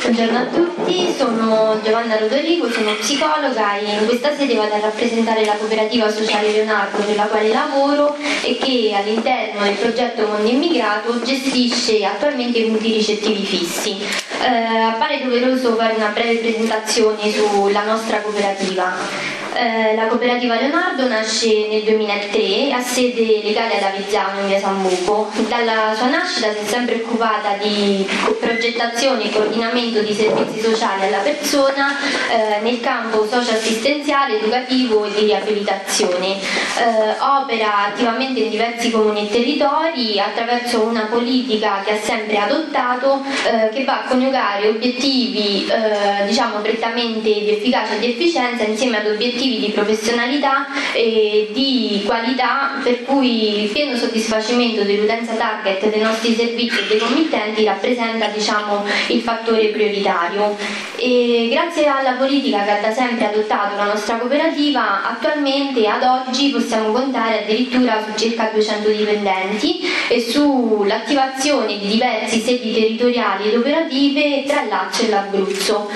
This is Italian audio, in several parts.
Buongiorno a tutti, sono Giovanna Rodorigo, sono psicologa e in questa sede vado a rappresentare la cooperativa sociale Leonardo per la quale lavoro e che all'interno del progetto Mondo Immigrato gestisce attualmente i punti ricettivi fissi. Appare doveroso fare una breve presentazione sulla nostra cooperativa. La cooperativa Leonardo nasce nel 2003, ha sede legale ad Avezzano in via Sambuco. Dalla sua nascita si è sempre occupata di progettazione e coordinamento di servizi sociali alla persona nel campo socio-assistenziale, educativo e di riabilitazione. Opera attivamente in diversi comuni e territori attraverso una politica che ha sempre adottato che va a coniugare obiettivi prettamente di efficacia e di efficienza insieme ad obiettivi di professionalità e di qualità, per cui il pieno soddisfacimento dell'utenza target dei nostri servizi e dei committenti rappresenta il fattore prioritario. E grazie alla politica che ha da sempre adottato la nostra cooperativa, attualmente ad oggi possiamo contare addirittura su circa 200 dipendenti e sull'attivazione di diversi sedi territoriali ed operative tra il Lazio e l'Abruzzo.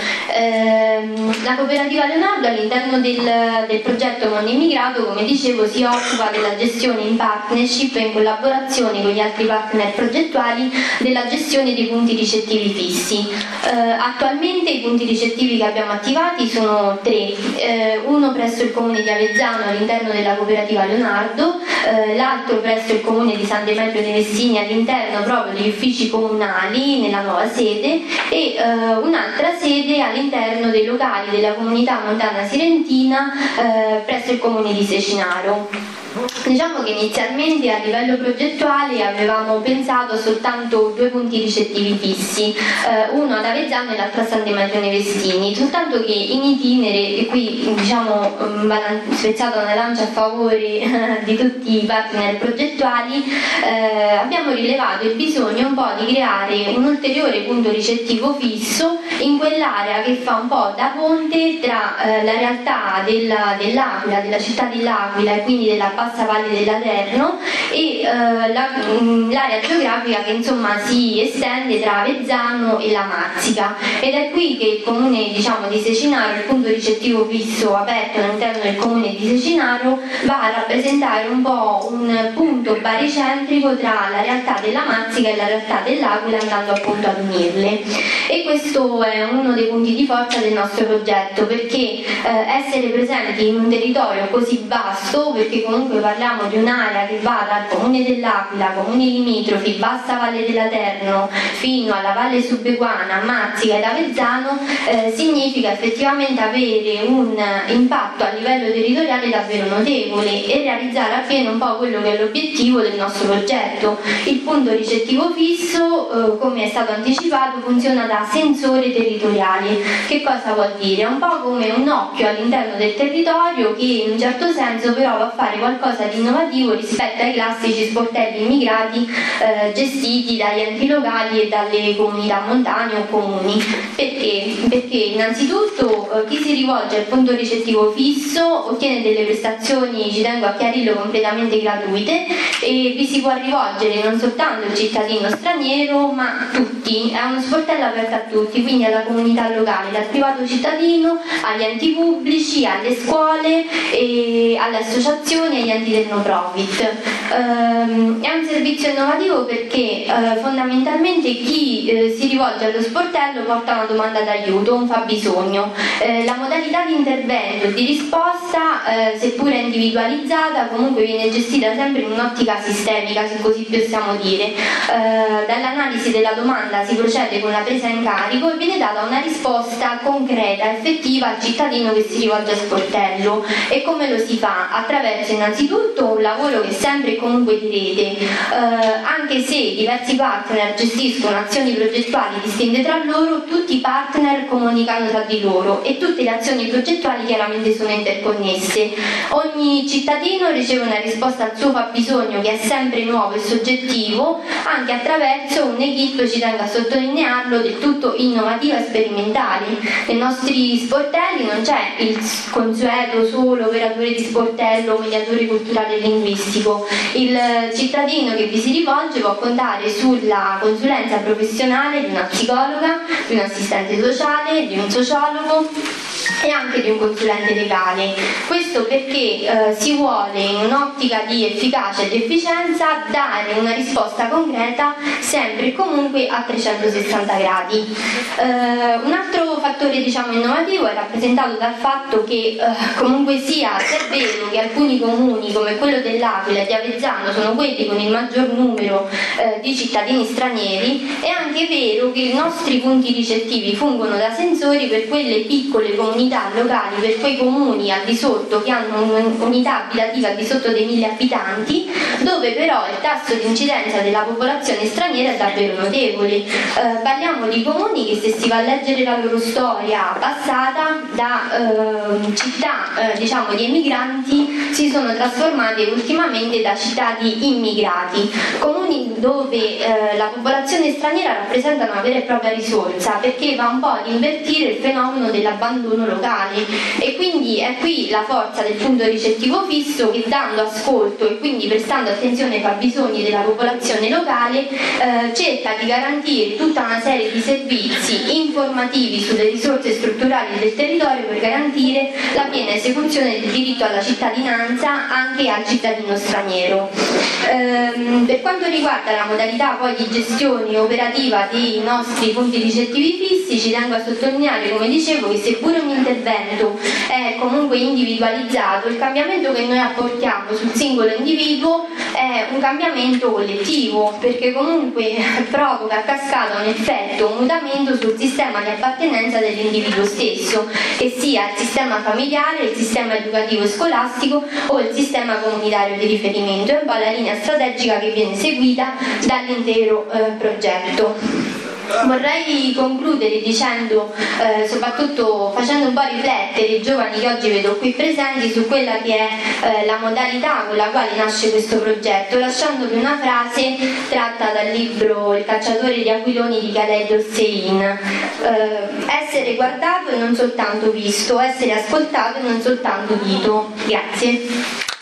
La cooperativa Leonardo all'interno del progetto Mondo Immigrato, come dicevo, si occupa della gestione in partnership e in collaborazione con gli altri partner progettuali della gestione dei punti ricettivi fissi. Attualmente i punti ricettivi che abbiamo attivati sono 3, uno presso il comune di Avezzano all'interno della cooperativa Leonardo, l'altro presso il comune di San Demetrio dei Messini all'interno proprio degli uffici comunali nella nuova sede e un'altra sede all'interno dei locali della comunità montana sirentina presso il comune di Cecinaro. Diciamo che inizialmente a livello progettuale avevamo pensato soltanto 2 punti ricettivi fissi, uno ad Avezzano e l'altro a San Demetrio nei Messini, soltanto che in itinere, e qui spezzato una lancia a favore di tutti i partner progettuali, abbiamo rilevato il bisogno un po' di creare un ulteriore punto ricettivo fisso in quell'area che fa un po' da ponte tra la realtà dell'Aquila, della città dell'Aquila e quindi della bassa valle dell'Aterno e l'area geografica che insomma si estende tra Avezzano e la Marsica, ed è qui che il comune di Cecinaro, il punto ricettivo fisso aperto all'interno del comune di Cecinaro, va a rappresentare un po' un punto baricentrico tra la realtà della Marsica e la realtà dell'Aquila, andando appunto ad unirle. E questo è uno dei punti di forza del nostro progetto, perché essere presenti in un territorio così vasto, perché comunque parliamo di un'area che va dal comune dell'Aquila, comuni limitrofi, bassa valle dell'Aterno fino alla valle subeguana, Marsica ed Avezzano, significa effettivamente avere un impatto a livello territoriale davvero notevole e realizzare appieno un po' quello che è l'obiettivo del nostro progetto. Il punto ricettivo fisso, come è stato anticipato, funziona da sensore territoriale. Che cosa vuol dire? È un po' come un occhio all'interno del territorio che in un certo senso però va a fare qualcosa di innovativo rispetto ai classici sportelli immigrati gestiti dagli enti locali e dalle comunità montane o comuni. Perché? Perché innanzitutto chi si rivolge al punto ricettivo fisso ottiene delle prestazioni, ci tengo a chiarirlo, completamente gratuite, e vi si può rivolgere non soltanto il cittadino straniero ma tutti, è uno sportello aperto a tutti, quindi alla comunità locale, dal privato cittadino agli enti pubblici, alle scuole, e alle associazioni e agli enti del no profit. È un servizio innovativo perché fondamentalmente chi si rivolge allo sportello porta una domanda d'aiuto, un fabbisogno. La modalità di intervento e di risposta, seppure individualizzata, comunque viene gestita sempre in un'ottica sistemica, se così possiamo dire. Dall'analisi della domanda si procede con la presa in carico e viene data una risposta concreta, effettiva al cittadino che si rivolge al sportello. E come lo si fa? Attraverso innanzitutto un lavoro che è sempre e comunque di rete, anche se diversi partner gestiscono azioni progettuali distinte tra loro, tutti i partner comunicano tra di loro e e tutte le azioni progettuali chiaramente sono interconnesse. Ogni cittadino riceve una risposta al suo fabbisogno, che è sempre nuovo e soggettivo, anche attraverso un'equipe, ci tengo a sottolinearlo, del tutto innovativa e sperimentale. Nei nostri sportelli non c'è il consueto solo operatore di sportello, mediatore culturale e linguistico. Il cittadino che vi si rivolge può contare sulla consulenza professionale di una psicologa, di un assistente sociale, di un sociologo e anche di un consulente legale. Questo perché si vuole, in un'ottica di efficacia e di efficienza, dare una risposta concreta sempre e comunque a 360 gradi. Un altro fattore innovativo è rappresentato dal fatto che comunque sia, se è vero che alcuni comuni come quello dell'Aquila e di Avezzano sono quelli con il maggior numero di cittadini stranieri, è anche vero che i nostri punti ricettivi fungono da sensori per quelle piccole comunità locali, per quei comuni al di sotto che hanno un'unità abitativa al di sotto dei 1000 abitanti, dove però il tasso di incidenza della popolazione straniera è davvero notevole. Parliamo di comuni che, se si va a leggere la loro storia passata, da città di emigranti si sono trasformate ultimamente da città di immigrati, comuni dove la popolazione straniera rappresenta una vera e propria risorsa, perché va un po' ad invertire il fenomeno dell'abbandono locale, e quindi è qui la forza del punto ricettivo fisso, che dando ascolto e quindi prestando attenzione ai fabbisogni della popolazione locale cerca di garantire tutta una serie di servizi informativi sulle risorse strutturali del territorio per garantire la piena esecuzione del diritto alla cittadinanza anche al cittadino straniero. Per quanto riguarda la modalità poi di gestione operativa dei nostri punti ricettivi fissi, ci tengo a sottolineare, come dicevo, che seppure un intervento è comunque individualizzato, il cambiamento che noi apportiamo sul singolo individuo è un cambiamento collettivo, perché comunque provoca a cascata un effetto, un mutamento sul sistema di appartenenza dell'individuo stesso, che sia il sistema familiare, il sistema educativo e scolastico o il sistema comunitario di riferimento. È un po' la linea strategica che viene seguita dall'intero progetto. Vorrei concludere dicendo, soprattutto facendo un po' riflettere i giovani che oggi vedo qui presenti su quella che è la modalità con la quale nasce questo progetto, lasciandovi una frase tratta dal libro Il cacciatore di aquiloni di Khaled Hossein: essere guardato e non soltanto visto, essere ascoltato e non soltanto udito. Grazie.